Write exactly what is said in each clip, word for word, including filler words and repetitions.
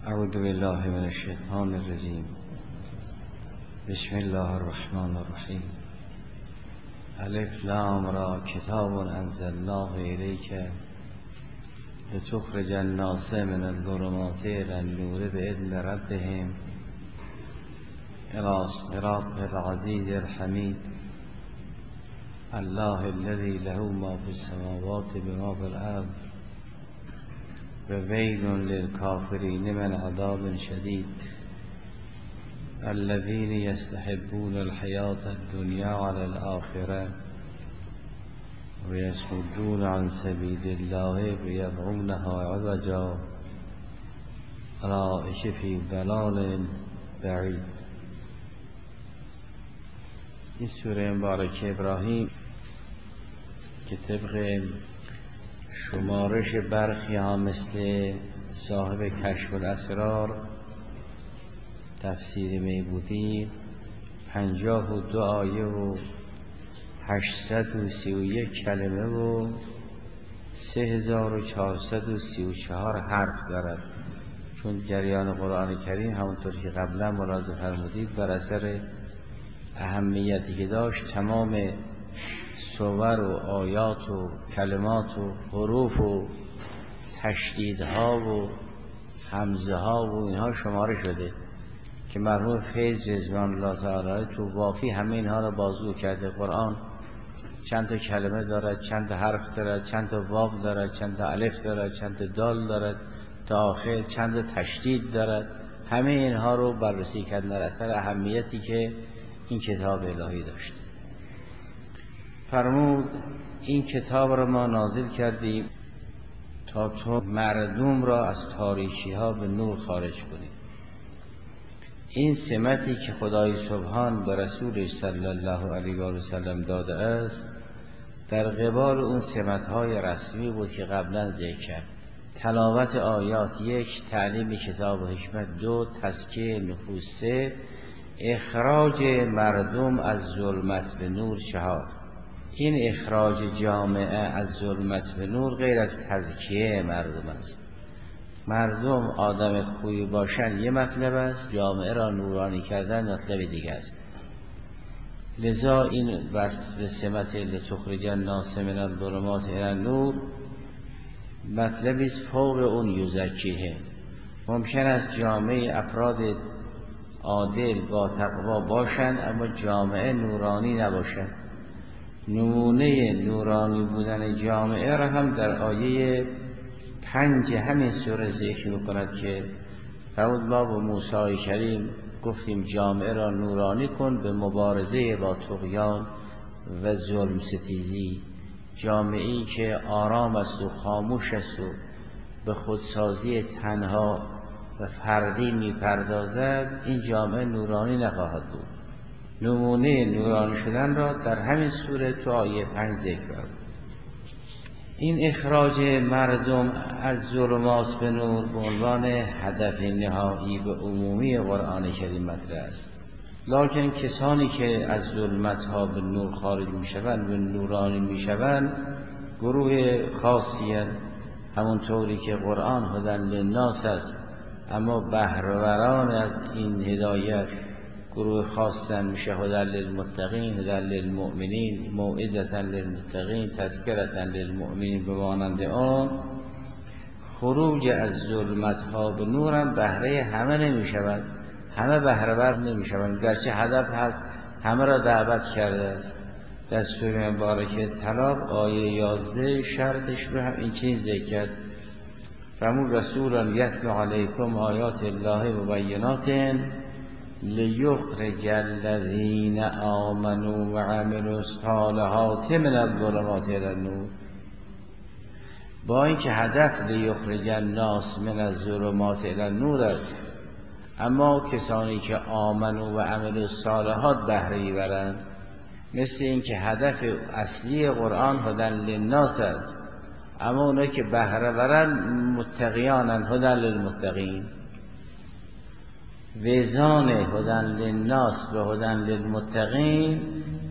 اعوذ بالله من الشیطان الرجیم. بسم الله الرحمن الرحیم. الف لام را کتاب انزلناه الیک لتخرج الناس من الظلمات الی النور باذن ربهم الی صراط العزیز الحمید. الله الذي له ما في السماوات وما في الارض وویل للکافرین من عذاب شدید. الذين يستحبون الحياة الدنيا على الآخرة ويصدون عن سبيل الله ويبغونها عوجا أولئك في ضلال بعید. این سوره مبارکه ابراهیم که طبق شمارش برخی ها مثل صاحب کشف الاسرار تفسیر میبودی پنجاه و دو آیه و هشتصد و سی و یک کلمه و سه هزار و چهارصد و سی و چهار حرف دارد، چون جریان قرآن کریم همونطور که قبلا ملاحظه فرمودید بر اثر اهمیتی که داشت تمام صور و آیات و کلمات و حروف و تشدیدها و همزه ها و اینها شماره شده که مرحوم فیض رضوان الله تعالی تو وافی همه اینها را بازگو کرده. قرآن چند تا کلمه دارد، چند تا حرف دارد، چند تا واو دارد، چند تا الف دارد، چند تا دال دارد تا آخر، چند تا تشدید دارد. همه اینها رو بررسی کردن در اثر اهمیتی که این کتاب الهی داشت. فرمود این کتاب را ما نازل کردیم تا تو مردم را از تاریکی ها به نور خارج کنی. این سمتی که خدای سبحان به رسولش صلی الله علیه و سلم داده است در قبال اون سمت‌های رسمی بود که قبلا ذکر کرد. تلاوت آیات یک، تعلیم کتاب و حکمت دو، تزکیه نفوس سه، اخراج مردم از ظلمت به نور چهار. این اخراج جامعه از ظلمت به نور غیر از تزکیه مردم است. مردم آدم خوبی باشن یه مطلب است، جامعه را نورانی کردن مطلب دیگه است. لذا این وصف سمت لتخرج الناس من الظلمات الی النور مطلبی است فوق اون یزکیه. ممکن است جامعه افراد عادل با تقوا باشند اما جامعه نورانی نباشد. نمونه نورانی بودن جامعه را هم در آیه پنج همین سوره ذکر می‌کند که فرمود ما با موسی کریم گفتیم جامعه را نورانی کن به مبارزه با طغیان و ظلم ستیزی. جامعه‌ای که آرام است و خاموش است و به خودسازی تنها و فردی می‌پردازد، این جامعه نورانی نخواهد بود. نمونه نورانی شدن را در همین سوره تو آیه پنج ذکر کرد. این اخراج مردم از ظلمات به نور به عنوان هدف نهایی و عمومی قرآن کریم مطرح است. لکن کسانی که از ظلمت ها به نور خارج می شوند و نورانی می شوند گروه خاصی هستند. همونطوری که قرآن هدی للناس است اما بهره‌وران از این هدایت گروه خاصن میشه هدی للمتقین، هدی للمؤمنین، موعظة للمتقین، تذکرة للمؤمنین. به مانند آن خروج از ظلمت ها به نورم بهره همه نمی شود، همه بهره ور نمی شوند، گرچه هدف هست همه را دعوت کرده است. در سوره مبارکه طلاق آیه یازده شرطش رو هم این چیز ذکر کرد. فرمود رسولا یتلو علیکم آیات الله مبینات لیخرج الذین آمنوا و عملوا الصالحات من الظلمات الی النور. با اینکه هدف لیخرج الناس من الظلمات الی النور است، اما کسانی که آمنوا و عملوا الصالحات بهره برند. مثل اینکه هدف اصلی قرآن هدی للناس است، اما اونایی که بهره برند متقیانن، هدی للمتقین. وزان هدی للناس و هدی للمتقین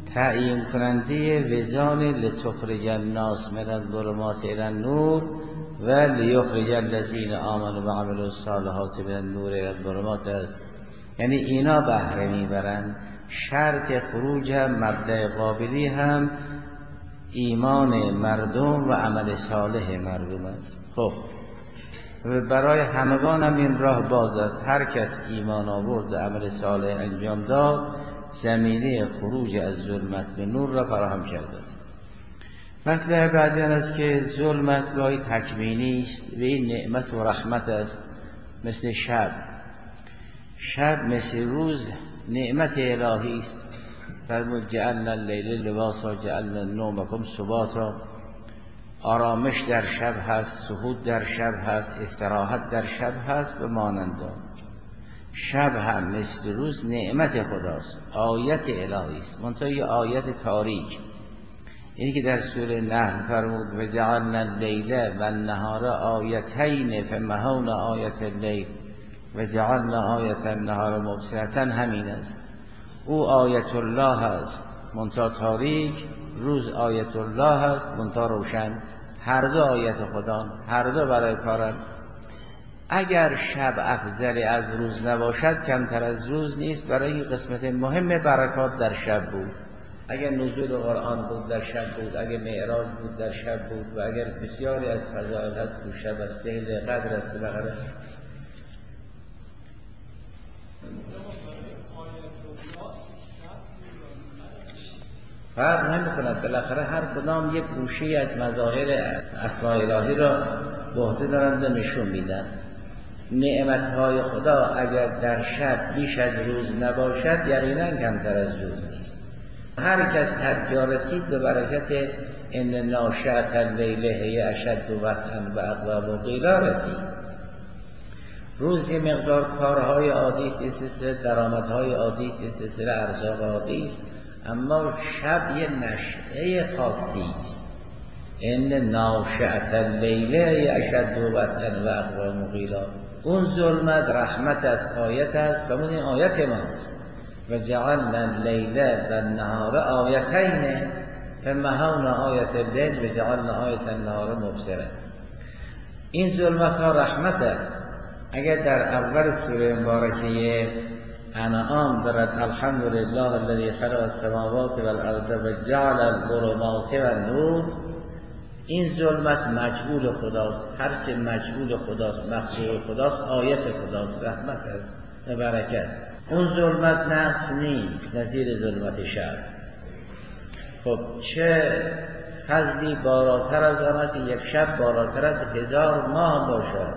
تعیین کننده وزان لتخرج الناس من الظلمات الی النور و لیخرج الذین آمنوا و عملوا الصالحات من النور الی الظلمات است. یعنی اینا بهره میبرند. شرط خروج هم مبدأ قابلی هم ایمان مردم و عمل صالح مردم است. خب و برای همگان هم این راه باز است. هر کس ایمان آورد و عمل صالح انجام داد زمینه خروج از ظلمت به نور را فراهم کرده است. مطلب بعدی آن است که ظلمت گاهی تکوینی است و این نعمت و رحمت است. مثل شب، شب مثل روز نعمت الهی است. فرمود جعلنا اللیل لباسا جعلنا نومکم سباتا. آرامش در شب هست، سهود در شب هست، استراحت در شب هست و مانند آن. شب هم مثل روز نعمت خداست، آیت الهی است، منتها یه آیت تاریک. اینی که در سوره نحل فرمود و جعلنا اللیل و النهار آیتین فمحونا آیت اللیل و جعلنا آیت النهار مبصرة، همین است. او آیت الله است منتها تاریک، روز آیت الله است منتها روشن. هر دو آیت خدا، هر دو برای کارن. اگر شب افضل از روز نباشد کمتر از روز نیست، برای این قسمت مهم برکات در شب بود. اگر نزول قرآن بود در شب بود، اگر معراج بود در شب بود، و اگر بسیاری از فضائل هست تو شب است، لیل قدر است بغیره. فرق نمی کند، بالاخره هر کدام یک گوشه از مظاهر اسماء الهی را به عهده دارند و نشون میدن. نعمتهای خدا اگر در شب بیش از روز نباشد یقینا کمتر از روز نیست. هر کس هر جا رسید به برکت ان ناشئة اللیل هی اشد وطئا و اقوم قیلا رسید. روز یه مقدار کارهای عادی است، سلسله درآمدهای عادی است، سلسله ارزاق عادی است، اما شب یه نشأه خاصی است. ان ناشئة اللیل هی اشد وطئا و اقوم قیلا. اون ظلمت رحمت است، آیت است، و این آیت ماست. و جعلنا اللیل و النهار آیتین فمحونا آیت اللیل و جعلنا آیت النهار مبصرة. این ظلمت ها رحمت است. اگر در اول سوره مبارکه انعام دارد الحمدلله الذی خلق السماوات والارض و جعل الظلمات والنور، این ظلمت مجعول خداست. هرچه مجعول خداست، مخلوق خداست، آیت خداست، رحمت است و برکت. اون ظلمت نقص نیست نظیر ظلمت شب. خب چه فضلی بالاتر از آن است، یک شب بالاتر از هزار ماه باشد.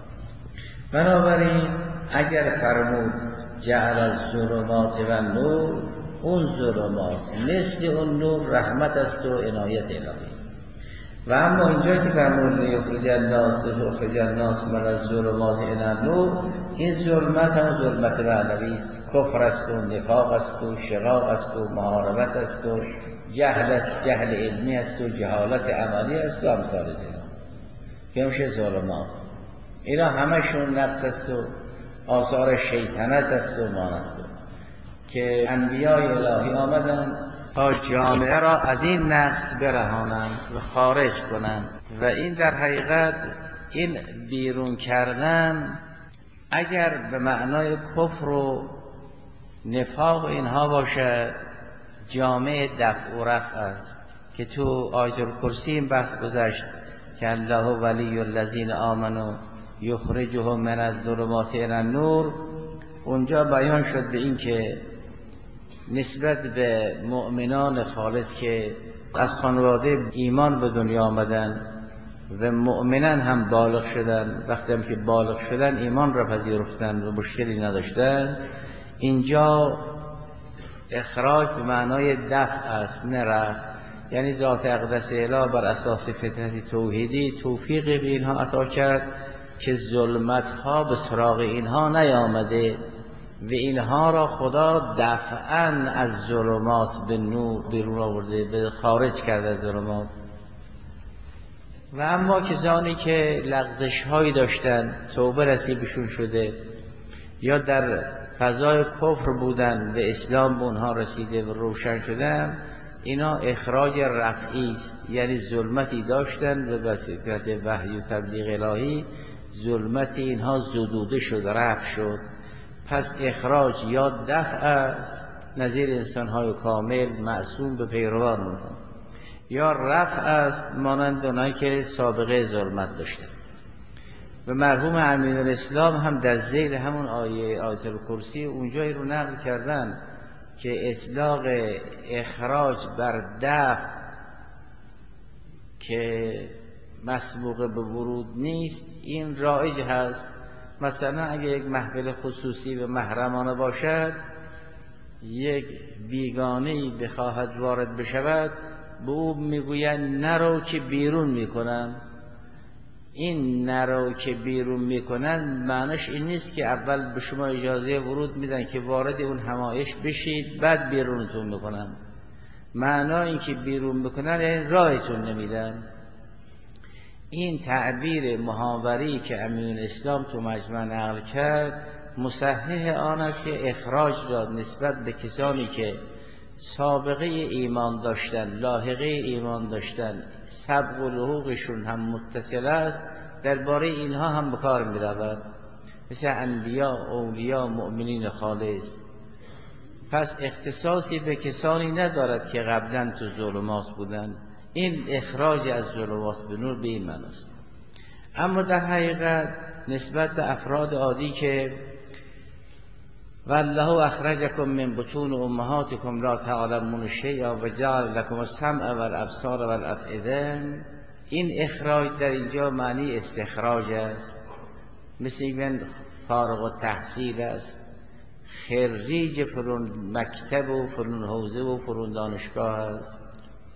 بنابراین اگر فرمود جعل الظلمات و نور، اون ظلمات مثل اون نور رحمت است و عنایت الهی. و اما اینجا که فرمود لیخرج الناس لیخرج الناس من الظلمات الی النور، این ظلمت هم ظلمت معنوی است. کفر است و نفاق است و شقاق است و محاربت است و جهل است، جهل علمی است و جهالت عملی است و امثال زنا که میشه ظلمات. اینا همشون نقص است و آثار شیطنت است و مانند که انبیای الهی آمدن تا جامعه را از این نقص برهانند و خارج کنند. و این در حقیقت این بیرون کردن اگر به معنای کفر و نفاق اینها باشد، جامعه دفع و رفع است که تو آیت الکرسی این بحث گذشت که الله ولی الذین آمنوا یخرجهم من الظلمات الی النور. اونجا بیان شد به این که نسبت به مؤمنان خالص که از خانواده ایمان به دنیا آمدن و مؤمنان هم بالغ شدن، وقتی هم که بالغ شدن ایمان را پذیرفتن و مشکلی نداشتن، اینجا اخراج به معنای دفع است نه رفع. یعنی ذات اقدس اله بر اساس فطرت توحیدی توفیق به اینها عطا کرد که ظلمت ها به سراغ اینها نیامده و اینها را خدا دفعاً از ظلمات به نور بیرون آورده، به خارج کرده از ظلمات. و اما کسانی که لغزش هایی داشتن توبه نصیبشون شده یا در فضای کفر بودن و اسلام به اونها رسیده و روشن شدن، اینا اخراج رفعی است، یعنی ظلمتی داشتن به وسیله وحی و تبلیغ الهی، ظلمت اینها زدوده شد، رفع شد. پس اخراج یا دفع است، نظیر انسان‌های کامل معصوم به پیروان اونها، یا رفع است مانند اونایی که سابقه ظلمت داشتن. و مرحوم امین الاسلام هم در ذیل همون آیه آیت الکرسی اونجایی رو نقل کردن که اطلاق اخراج بر دفع که مسبوق به ورود نیست این رایج هست. مثلا اگه یک محفل خصوصی و محرمانه باشد، یک بیگانه‌ای بخواهد وارد بشود، به او میگویند نرو که بیرون میکنم. این نرو که بیرون میکنن معنیش این نیست که اول به شما اجازه ورود میدن که وارد اون همایش بشید بعد بیرونتون میکنن. معنا این که بیرون میکنن یعنی راهتون نمیدن. این تعبیر محاوری که امین الاسلام تو مجمع نقل کرد مصحح آن است که اخراج را نسبت به کسانی که سابقه ایمان داشتن، لاحقه ایمان داشتن، سبق و لحوقشون هم متصل است، درباره اینها هم به کار می رود، مثل انبیا، اولیا، مؤمنین خالص. پس اختصاصی به کسانی ندارد که قبلا تو ظلمات بودن. این اخراج از ظلمات به نور به این معناست. اما در حقیقت نسبت به افراد عادی که والله اخرجکم من بطون امهاتکم لا تعلمون شیئا و جعل لکم السمع والابصار والافئده، این اخراج در اینجا معنی استخراج است. مثل این فارغ التحصیل است، خریج فلان مکتب و فلان حوزه و فلان دانشگاه است.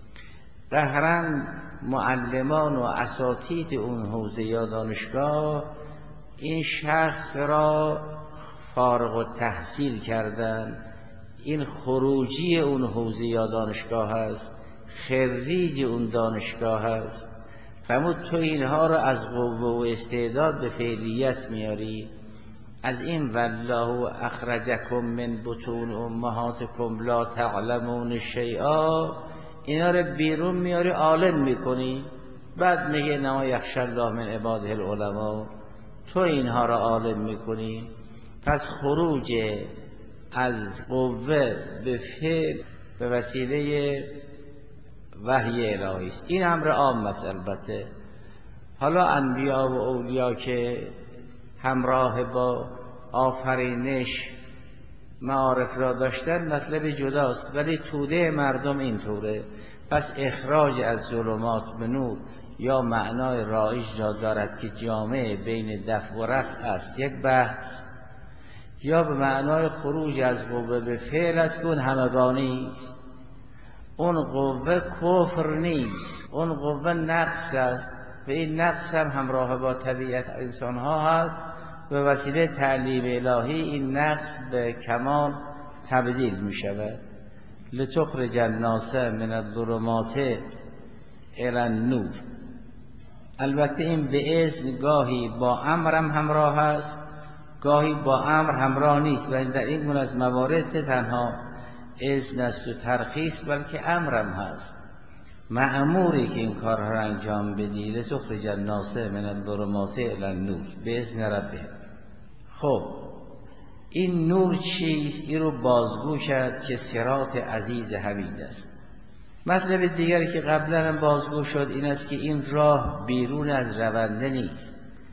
قهرن معلمان و اساتید اون حوزه یا دانشگاه این شخص را فارغ التحصیل کردن. این خروجی اون حوزه یا دانشگاه است، خریج اون دانشگاه است. فرمود تو اینها را از قوه و استعداد به فعلیت میاری. از این والله اخرجکم من بطون امهاتکم لا تعلمون شیئا، اینا را بیرون میاری، عالم میکنی. بعد میگه انما یخشی الله من عباده العلماء، تو اینها را عالم میکنی. پس خروج از قوه به فعل به وسیله وحی الهی است. این امر عام است. البته حالا انبیا و اولیا که همراه با آفرینش معارف را داشتن مطلب جداست، ولی توده مردم اینطوره. پس اخراج از ظلمات به نور یا معنای رایج را دارد که جامعه بین دفع و رفع است، یک بحث، یا به معنای خروج از قوه به فعل است که اون همگانی است. اون قوه کفر نیست، اون قوه نقص است و این نقص هم همراه با طبیعت انسان ها هست. به وسیله تعلیم الهی این نقص به کمال تبدیل می شود. لتخرج الناس من الظلمات الی النور. البته این به اذن گاهی با امرم همراه است، گاهی با امر همراه نیست، ولی در این گونه از موارد تنها اذن است و ترخیص، بلکه امرم هست. مأموری که این کارها را انجام بدی. لتخرج الناس من الظلمات الی النور باذن ربهم. خب این نور چیست؟ این رو بازگو کرد که صراط عزیز حمید است. مطلب دیگری که قبلا هم بازگو شد این است که این راه بیرون از رونده نیست.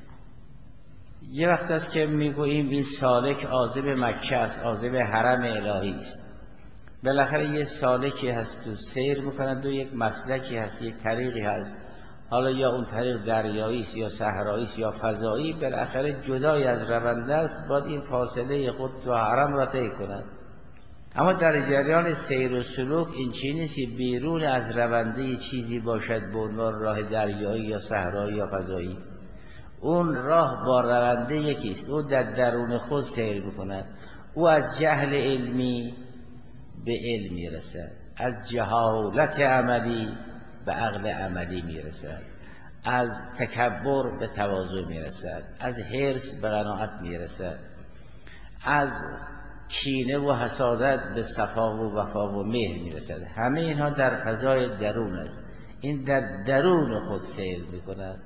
یه وقت است که میگوییم این سالک عازب مکه است، عازب حرم الهی است. بالاخره یه سالکی هست و سیر میکنند و یک مسلکی هست، یک طریقی هست. حالا یا اون طریق دریایی است یا صحرایی است یا فضایی، بالاخره جدای از رونده است، باید این فاصله خود تو حرم را طی کند. اما در جریان سیر و سلوک این چیزی نیست که بیرون از رونده چیزی باشد به عنوان راه دریایی یا صحرایی یا فضایی. اون راه با رونده یکیست، او در درون خود سیر میکند. او از جهل علمی به علم میرسد، از جهالت عملی به عقل عملی میرسد، از تکبر به تواضع میرسد، از حرص به قناعت میرسد، از کینه و حسادت به صفا و وفا و مهر میرسد. همه اینها در فضای درون است. این در درون خود سیر میکند.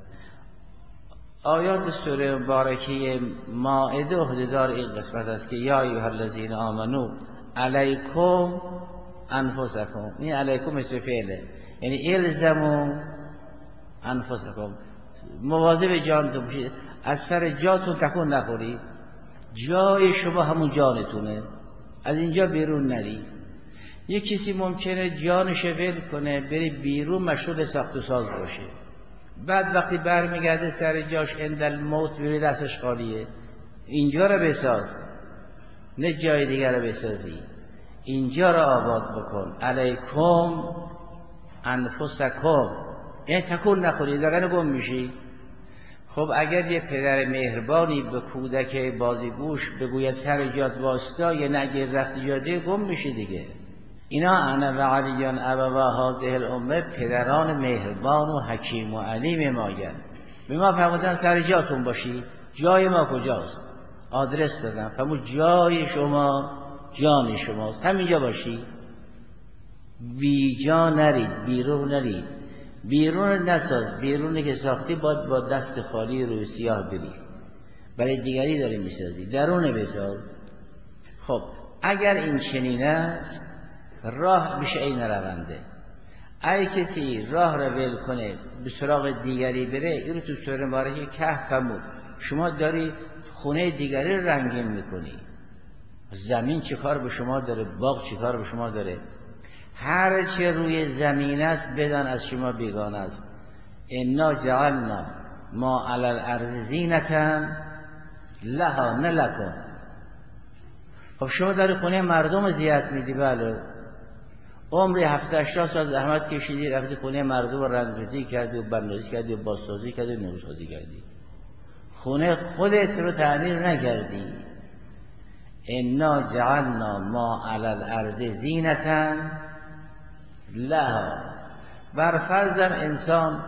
آیات سوره مبارکه مائده عهده‌دار این قسمت است که یا ایها الذین آمنو علیکم انفسکم. این علیکم اسم فعله، یعنی الزموا انفسکم، مواظب جانتون باشید، از سر جاتون تکون نخورید. جای شما همون جانتونه، از اینجا بیرون نری. یک کسی ممکنه جانش ول کنه بره بیرون مشغول ساخت و ساز باشه، بعد وقتی برمیگرده سر جاش عند الموت بیره دستش خالیه. اینجا رو بساز، نه جای دیگر رو بسازی، اینجا رو آباد بکن. علیکم انفسکم، یعنی تکون نخورید، دقیقا گم میشی. خب اگر یه پدر مهربانی به کودک بازیگوش بگوید سر جات واستا، یه نگه رفتی جاده، گم میشه دیگه. اینا انا و علیان ابوا هذه الامه، پدران مهربان و حکیم و علیم ماین. به ما فرمودن سر جاتون باشید. جای ما کجاست؟ آدرس دادن، فرمود جای شما جان شماست، همینجا باشید، بی جا نرید، بیرون نرید. بیرون نساز، بیرونی که ساختی باید با دست خالی روی سیاه بری، برای دیگری داری میسازی، درونه بساز. خب اگر این چنین است، راه میشه این رونده. اگه کسی راه رو ول کنه به سراغ دیگری بره، این رو تو سوره مبارکه کهف فرمود شما داری خونه دیگری رو رنگین میکنی. زمین چه کار به شما داره؟ باغ چه کار به شما داره؟ هر چه روی زمین است بدان از شما بیگانه است. انا جعلنا ما علی الارض زینة لها نه لکم. خب شما داری خونه مردم زیارت میدی، بله، عمری هفتاد هشتاد سال زحمت کشیدی، رفتی خونه مردم رنگ‌ریزی کردی و بندازی کردی و بازسازی کردی و نوسازی کردی، خونه خودت رو تعمیر نکردی. انا جعلنا ما علی الارض زینة لها. بر فرضم انسان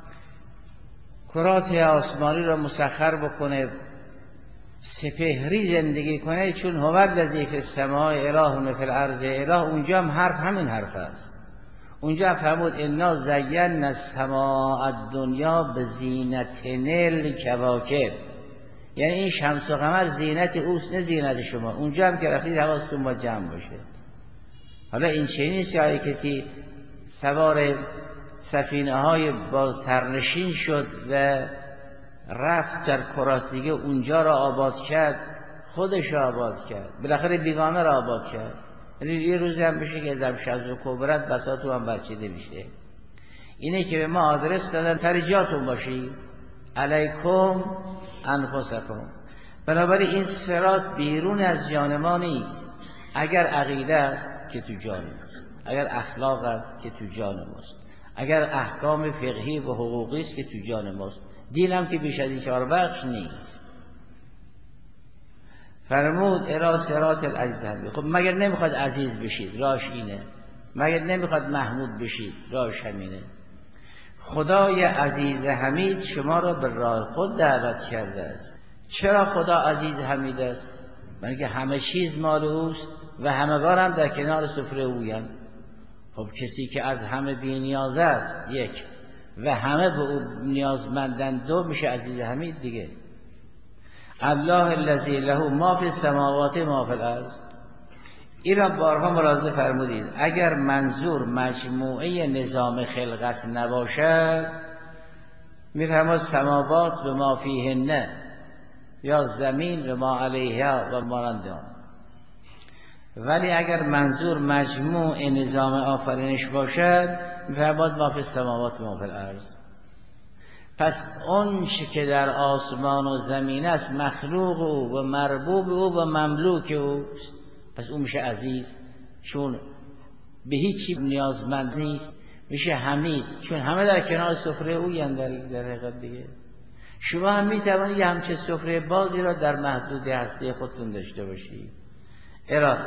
کرات آسمانی را مسخر بکنه، سپهری زندگی کنه، چون هو الذی فی السماء اله فی الارض اله، اونجا هم حرف همین حرف است. اونجا فرمود انا زینا السماء الدنیا بزینة الکواکب، یعنی این شمس و قمر زینت اوست نه زینت شما. اونجا هم که رفتید حواستون با جمع باشه. حالا این چه نیست که کسی سوار سفینه های با سرنشین شد و رفت در کرات دیگه، اونجا را آباد کرد، خودش را آباد کرد، بالاخره بیگانه را آباد کرد. یه روزی هم بشه که زم شمس و کبرت بساطو هم برچیده میشه. اینه که به ما آدرس دادن سر جاتون باشی، علیکم انفسکم. بنابراین این صراط بیرون از جان ما نیست. اگر عقیده است که تو جان ماست، اگر اخلاق است که تو جان ماست، اگر احکام فقهی و حقوقی است که تو جان ماست، دین هم که بیش از این چهار بخش نیست. فرمود الی صراط العزیز. خب مگر نمیخواد عزیز بشید؟ راش اینه. مگر نمیخواد محمود بشید؟ راش همینه. خدای عزیز حمید شما را به راه خود دعوت کرده است. چرا خدا عزیز حمید است؟ برای که همه چیز مال اوست و همگان هم در کنار سفره اویند. خب کسی که از همه بی نیاز است یک، و همه به او نیازمندند دو، میشه عزیز حمید دیگه. الله الذی له ما فی السماوات ما فی الارض. این را بارها ملاحظه فرمودید. اگر منظور مجموعه نظام خلقت نباشد، میفرماد سماوات و ما فیهن، یا زمین و ما علیها و مانند آن. ولی اگر منظور مجموع نظام آفرینش باشد، میفرماد ما فی السماوات و ما فی الارض. پس اون چه که در آسمان و زمین است مخلوق او و مربوب او و مملوک اوست. پس اون میشه عزیز چون به هیچی نیازمند نیست. میشه حمید چون همه در کنار سفره او یند در حقیقت دیگه. شما هم میتوانید همچه سفره بازی را در محدود هستی خودتون داشته باشید. اراده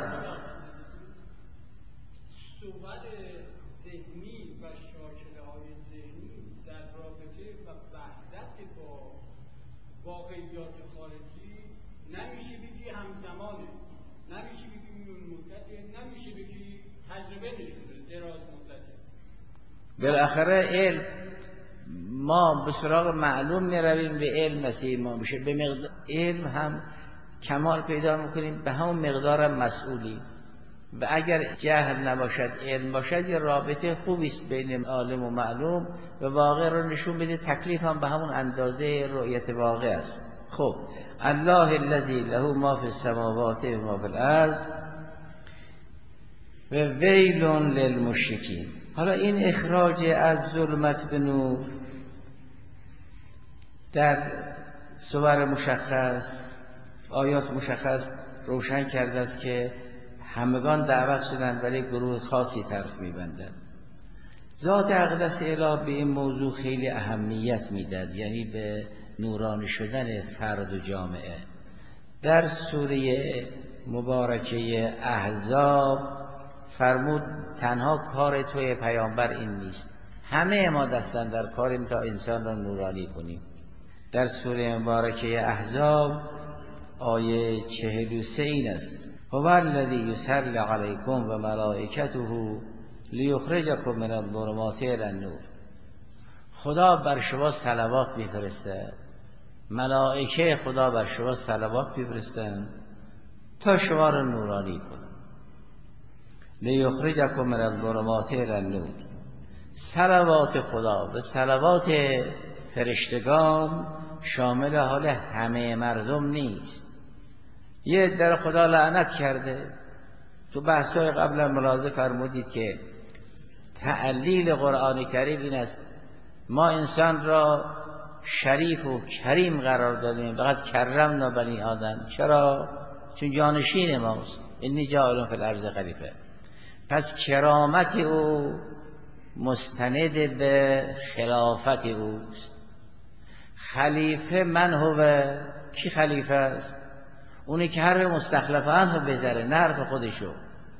صحبت ذهنی و شاکله های ذهنی در رابطه و وحدت با واقعیات خارجی نمیشه بگی همزمانه، نمیشه بالاخره علم ما به سراغ معلوم می رویم به علم نصیب ما میشه، به مقدار علم هم کمال پیدا میکنیم، به همون مقدار مسئولی. و اگر جهل نباشد علم باشد یه رابطه خوبی است بین عالم و معلوم و واقع رو نشون بده، تکلیف هم به همون اندازه رؤیت واقع است. خب الله الذی له ما فی السماوات و ما فی الارض و ویل للمشرکین. حالا این اخراج از ظلمت به نور در صور مشخص، آیات مشخص روشن کرده است که همگان دعوت شدند ولی گروه خاصی طرف می‌بندند. ذات اقدس الهی به این موضوع خیلی اهمیت میداد، یعنی به نورانی شدن فرد و جامعه. در سوره مبارکه احزاب فرمود تنها کار توی پیامبر این نیست، همه ما دستن در کاریم تا انسان را نورانی کنیم. در سوره مبارکه احزاب آیه چهل و سه این است: هو الذی یصلی علیکم و ملائکته لیخرجکم من الظلمات الی النور. خدا بر شما صلوات میفرسته، ملائکه خدا بر شما صلوات میفرستند تا شما را نورانی کنند. لیخرجکم من الظلمات الی النور. صلوات خدا و صلوات فرشتگان شامل حال همه مردم نیست. یه در خدا لعنت کرده. تو بحث‌های قبلا ملاحظه فرمودید که تعلیل قرآن کریم این است: ما انسان را شریف و کریم قرار دادیم، فقط کرمنا بنی آدم. چرا؟ چون جانشین ماست. انی جاعل فی الارض خلیفه. پس کرامت او مستند به خلافت اوست. خلیفه من هو؟ کی خلیفه است؟ اونی که حرف مستخلف عنه بذاره، نه حرف خودشو.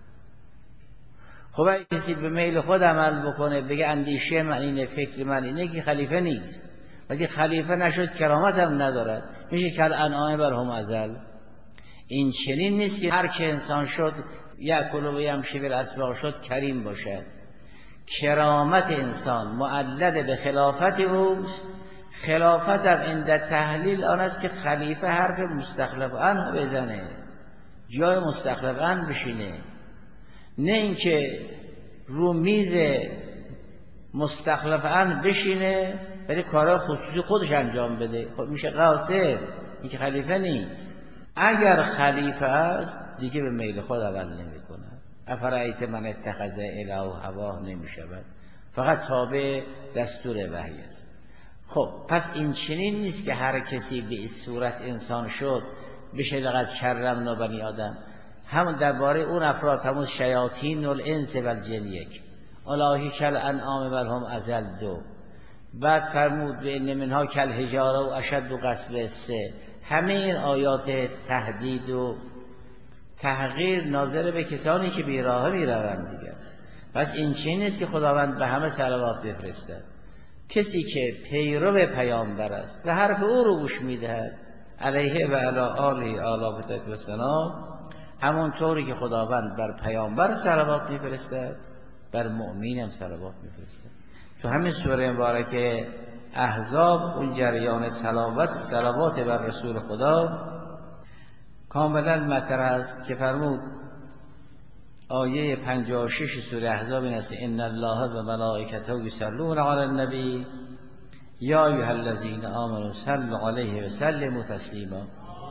خب اگه کسی به میل خود عمل بکنه، بگه اندیشه من اینه، فکر من اینه، که خلیفه نیست. ولی خلیفه نشد کرامت هم ندارد، میشه کل انعام برهم ازل. این چنین نیست که هر که انسان شد یأکل و یمشی فی الاسواق شد کریم باشد. کرامت انسان معلل به خلافت اوست. خلافت هم عند تحلیل آن است که خلیفه حرف مستخلف عنه بزنه، جای مستخلف عنه بشینه، نه اینکه رو میز مستخلف عنه بشینه ولی کارا خصوصی خودش انجام بده. خب میشه قاصد، این که خلیفه نیست. اگر خلیفه است دیگه به میل خود عمل نمیکنه. افرایت من اتخذ اله هواه نمیشود، فقط تابع دستور وحی است. خب پس این چنین نیست که هر کسی به این صورت انسان شد بشه لقد کرمنا بنی آدم. همون درباره اون افراد، همون شیاطین الانس و الجن یک، اولئک کالانعام بل هم اضل دو. بعد فرمود و ان منها کالحجاره و اشد قسوه سه. همه این آیات تهدید و تحقیر ناظر به کسانی که بیراه میروند دیگر. پس این چنین نیست که خداوند به همه صلوات بفرستد. کسی که پیرو پیامبر است و حرف او رو گوش میدهد علیه و علی آله آله و سلام، همونطوری که خداوند بر پیامبر صلوات میفرستد بر مؤمن هم صلوات میفرستد. تو همین سوره مبارکه احزاب اون جریان صلوات صلوات بر رسول خدا کاملا مطرح است که فرمود آیه پنجاه و شش سوره احزاب این است: ان الله و ملائکته یصلون علی النبی یا ایها الذین آمنوا صلوا علیه و سلموا تسلیما.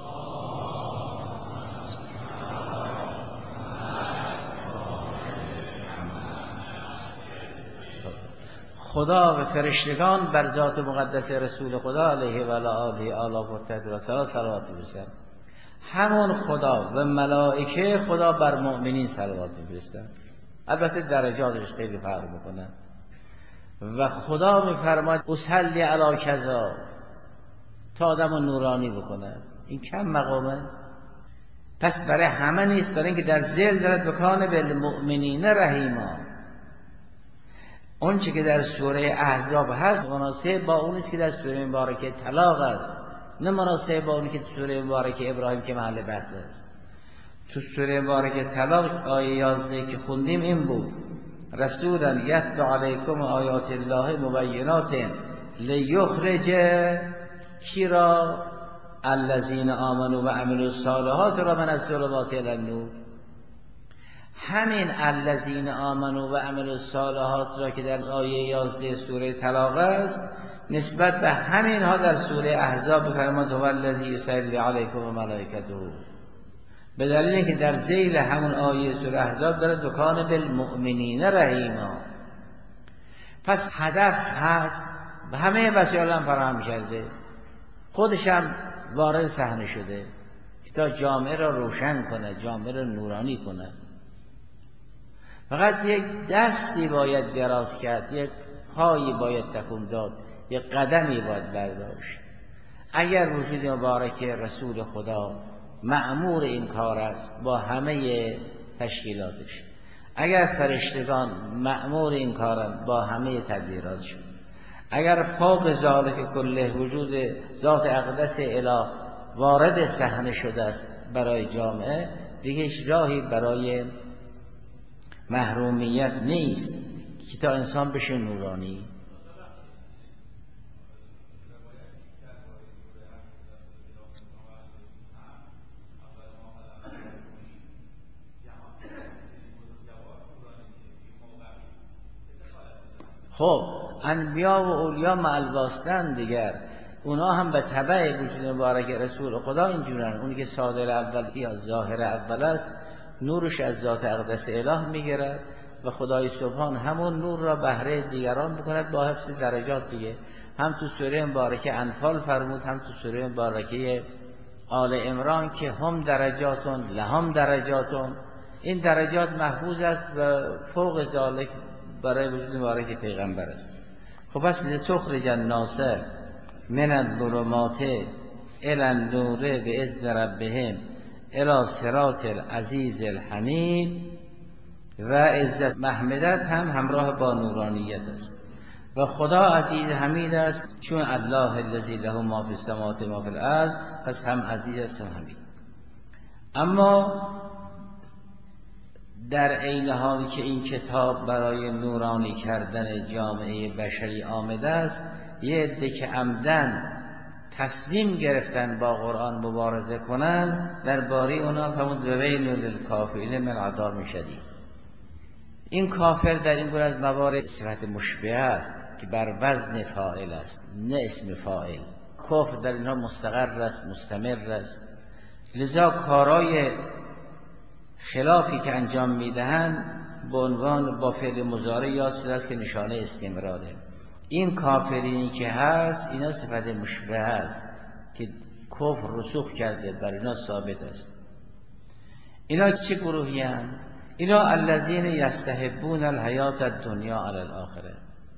خدا و فرشتگان بر ذات مقدس رسول خدا علیه و آله آله و سلام صلوات می‌فرستند. همون خدا و ملائکه خدا بر مؤمنین صلوات می‌فرستند. البته درجاتش خیلی فرق می‌کنه. و خدا می‌فرماید اصلی علی کذا، تا آدمو نورانی بکنه. این کم مقامه. پس برای همه نیست، برای اینکه در ذیل دارد بکان بالمؤمنین رحیما. اون چی که در سوره احزاب هست مناسب با اون است که در سوره مبارکه طلاق است، نه مناسب با اون که در سوره مبارکه ابراهیم که محل بحث است. تو سوره مبارکه طلاق آیه یازده که خوندیم این بود: رسولا یتلو علیکم آیات الله مبینات لیخرج کی را؟ الذین آمنوا و عملوا الصالحات را من الظلمات الی النور. همین الذین آمنوا و عملوا الصالحات را که در آیه یازده سوره طلاق است، نسبت به همین ها در سوره احزاب فرمود هو الذی یصلی علیکم و ملائکته، به دلیل اینکه در ذیل همون آیه سوره احزاب داره وکان بالمؤمنین رحیما. پس هدف هست، همه وسایل هم فراهم کرده، خودش هم وارد صحنه شده که تا جامعه را روشن کنه، جامعه را نورانی کنه. فقط یک دستی باید دراز کرد، یک پایی باید تکون داد، یک قدمی باید برداشت. اگر وجود مبارک رسول خدا مأمور این کار است با همه تشکیلاتش، اگر فرشتگان مأمور این کارند با همه تدبیراتشون، اگر فوق ذالک کله وجود ذات اقدس اله وارد صحنه شده است برای جامعه، دیگه هیچ راهی برای محرومیت نیست که تا انسان بشه نورانی. خب انبیا و اولیا معلواستن دیگر، اونا هم به تبع وجود مبارک رسول خدا اینجورن. اونی که صادر اول یا ظاهر اول است، نورش از ذات اقدس اله میگیرد و خدای سبحان همون نور را بهره دیگران بکند با حفظ درجات دیگه. هم تو سوره مبارکه انفال فرمود، هم تو سوره مبارکه آل عمران که هم درجاتون لهم درجاتون، این درجات محفوظ است و فوق ذالک برای وجود مبارک پیغمبر است. خب پس لتخرج الناس من الظلمات الی النور باذن ربهم الی صراط العزیز الحمید، و عزت محمدت هم همراه با نورانیت است و خدا عزیز حمید است، چون الله الذی له ما فی السماوات و ما فی الارض، پس هم عزیز است هم حمید. اما در عین حالی که این کتاب برای نورانی کردن جامعه بشری آمده است، یه عده که عمدن تصمیم گرفتن با قرآن مبارزه کنن، درباره اونا فرمود و ویل للکافرین من عذاب شدید. این کافر در این گونه از موارد صفت مشبهه است که بر وزن فاعل است نه اسم فاعل. کفر در اینها مستقر است، مستمر است، لذا کارای خلافی که انجام میدهند به عنوان با فعل مضارع یاد شده است که نشانه استمراره. این کافرینی که هست اینا صفت مشبهه است که کفر رسوخ کرده، بر اینا ثابت است. اینا چه گروهی هستند؟ اینا الذین یستحبون الحیات الدنیا علی الاخره،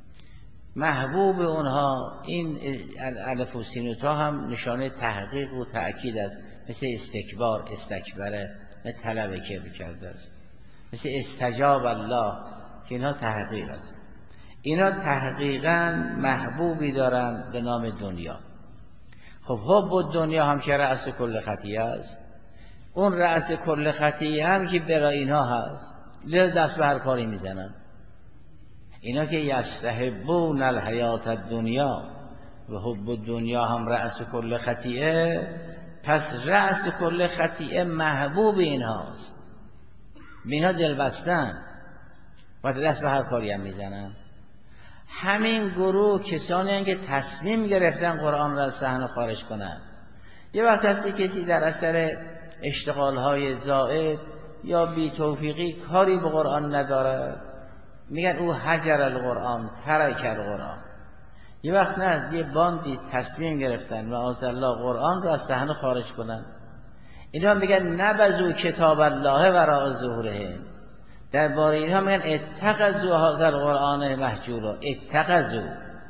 محبوب اونها این الف و سین و تا هم نشانه تحقیق و تأکید است، مثل استکبار استکبره نه طلب که بکرده است، مثل استجاب الله که اینها تحقیق است. اینا تحقیقاً محبوبی دارن به نام دنیا. خب حب دنیا هم که رأس کل خطیه است، اون رأس کل خطیه هم که برای اینا هست، لذا دست به هر کاری میزنن. اینا که یستحبون الحیات الدنیا و حب دنیا هم رأس کل خطیه، پس رأس کل خطیه محبوب اینهاست، به اینا دل بستن و دست به هر کاری هم میزنن. همین گروه کسانی هستند که تصمیم گرفتن قرآن را از صحنه خارج کنن. یه وقت هستی کسی در اثر اشتغالهای زائد یا بی توفیقی کاری به قرآن نداره، میگن او هجر القرآن ترک القرآن. یه وقت نه، یه باندی تصمیم گرفتن و از الله قرآن را از صحنه خارج کنن. اینا میگن نبذوا کتاب الله وراء ظهورهم، درباره اینها میگن اتخذوا هذا القرآن مهجورا. اتخذوا،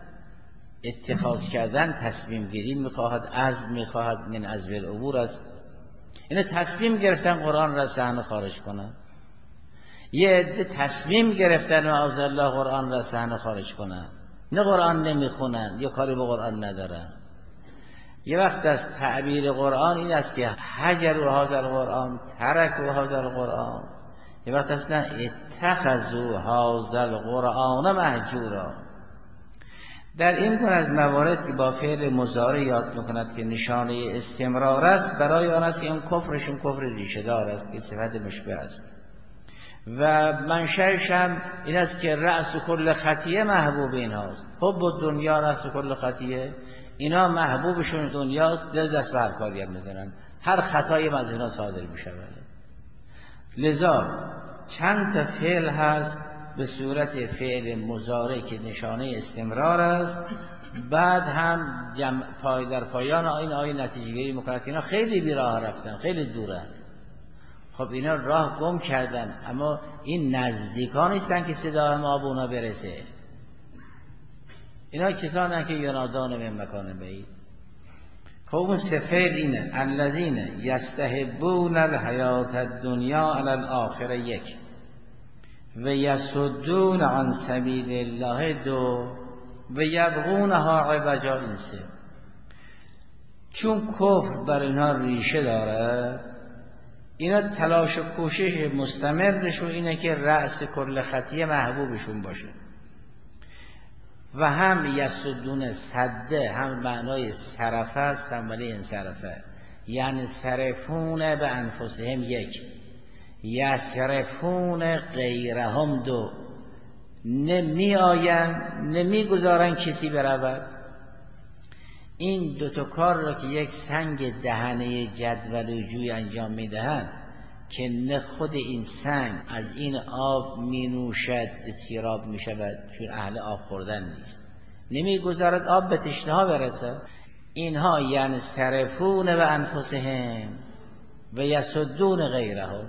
اتخاذ کردن تصمیم گیری میخواهد، عزم میخواهد، من عزم العبور است. اینا تصمیم گرفتن قرآن را صحنه خارج کنن. یه عده تصمیم گرفتن و از الله قرآن را صحنه خارج کنن، نه قرآن نمیخونن، یه کاری به قرآن ندارن. یه وقت از تعبیر قرآن این است که هجر و هذا القرآن ترک و هذا القرآن، یه وقت اصلا اتخذوا هذا القرآن مهجورا. در این گونه از موارد که با فعل مضارع یاد میکند که نشانه استمرار است، برای آن است که این کفرشون کفر ریشه دار است که صفت مشبه است و منشأش هم این است که رأس کل خطیه محبوب اینهاست. حب الدنیا رأس کل خطیه، اینا محبوبشون دنیاست، دست به هر کاری هم میزنن، هر خطایی از اینا صادر میشود. لذا چند تا فعل هست به صورت فعل مضارع که نشانه استمرار است، بعد هم جمع پای در پایان این آیه نتیجه گیری میکند که اینا خیلی بی راه رفتن، خیلی دورن. خب اینا راه گم کردن، اما این نزدیکان نیستن که صدا ما به اونا برسه. اینا کسانن که ینادون من مکان بعید. خب اون سه فعل اینه: الذین یستحبون الحیات الدنیا علی الاخره، یک، و یصدون عن سبیل الله، دو، و یبغونها عوجا، این سه. چون کفر بر اینها ریشه داره، اینا تلاش و کوشش مستمرشون اینه که رأس کل خطیه محبوبشون باشه. و هم یصدون، صده هم معنای صرفه است، هم ولی انصرفه، یعنی صرفون به انفسهم، یک، یصرفون غیرهم، دو، نمی آین نمی گذارن کسی برود. این دوتا کار را که یک سنگ دهنه جدول و جوی انجام میدهند که نه خود این سنگ از این آب می نوشد سیراب می شود، چون اهل آب خوردن نیست، نمی گذارد آب به تشنه ها برسد. اینها یعنی صرفون و انفسهم و یصدون غیرهم،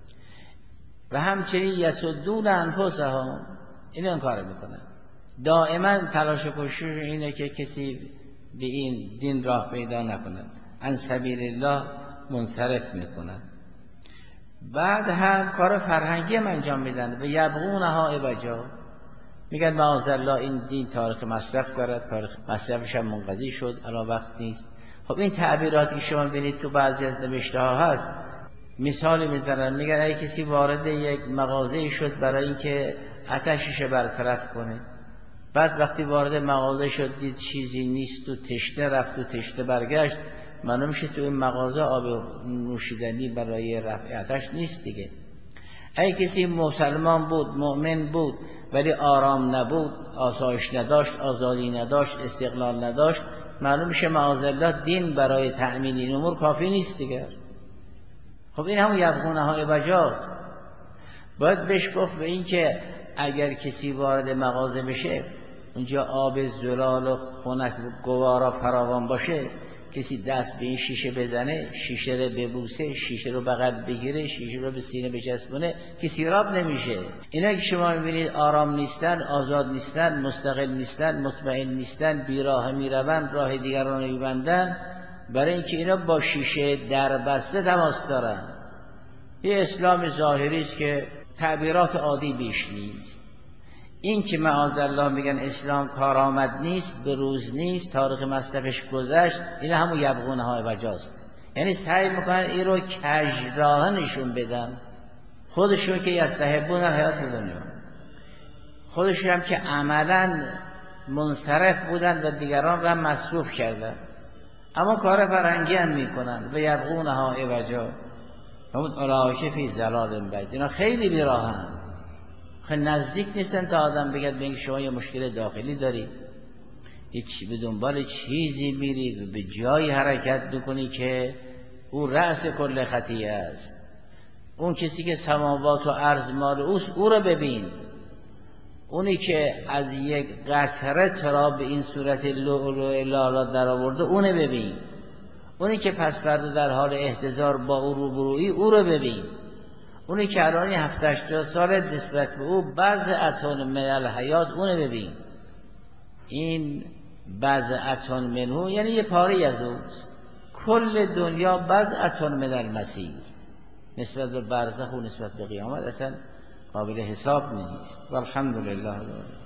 و همچنین یصدون انفسهم، این این کار میکنن. دائما تلاش و کوشش اینه که کسی به این دین راه پیدا نکنه، عن سبیل الله منصرف میکنن. بعد هم کار فرهنگی هم انجام میدن و یبغونها عوجا، میگن معاذالله این دین تاریخ مصرف دارد، تاریخ مصرفش هم منقضی شد، الان وقت نیست. خب این تعبیراتی که شما بینید تو بعضی از نوشته ها هست، مثال میزنن، میگن اگه کسی وارد یک مغازه شد برای اینکه آتشش برطرف کنه، بعد وقتی وارد مغازه شد دید چیزی نیست و تشنه رفت و تشنه برگشت، معلوم میشه تو این مغازه آب نوشیدنی برای رفع آتش نیست دیگه. اگه کسی مسلمان بود، مؤمن بود، ولی آرام نبود، آسایش نداشت، آزادی نداشت، استقلال نداشت، معلوم میشه معاذالله دین برای تأمین این امور کافی نیست دیگه. خب این هم یبغونها عوجاست. باید بهش گفت به این که اگر کسی وارد مغازه بشه، اونجا آب زلال و خنک و گوارا فراوان باشه، کسی دست به این شیشه بزنه، شیشه رو ببوسه، شیشه رو بغل بگیره، شیشه رو به سینه بچسبونه، کسی راب نمیشه. اینا که شما میبینید آرام نیستن، آزاد نیستن، مستقل نیستن، مطمئن نیستن، بیراه میروند، راه دیگران میبندن، برای اینکه اینا با شیشه در بسته تماس دارن. یه اسلام ظاهری است که تعبیرات عادی بیش نیست. این که معاذالله میگن اسلام کارآمد نیست، به روز نیست، تاریخ مصرفش گذشت، این همون یبغونها عوجاست. یعنی سعی میکنن این رو کج راه نشون بدن، خودشون که یستحبون الحیات دنیا، خودشون هم که عملا منصرف بودن و دیگران را مصروف کردن، اما کار فرهنگی هم میکنن و یبغونها عوجا، همون اولئک فی ضلال بعید. اینا خیلی بیراهن، خیلی نزدیک نیستن تا آدم بگد به این شما یه مشکل داخلی داری، هیچ به دنبال چیزی میری و به جایی حرکت میکنی که او رأس کل خطیه است. اون کسی که سماوات و ارض مال اوست، او رو ببین. اونی که از یک قصره ترا به این صورت لؤلؤ لالا در آورده، اونو ببین. اونی که پس فردا در حال احتضار با او روبرویی، او رو ببین. اونی که الان هفت هشتاد سال نسبت به او بضعة من الحیات، اونو ببین. این بضعة منه یعنی یه پاره از اوست. کل دنیا بضعة من المسیر، نسبت به برزخ و نسبت به قیامت اصلا قابل حساب نیست. والحمدلله.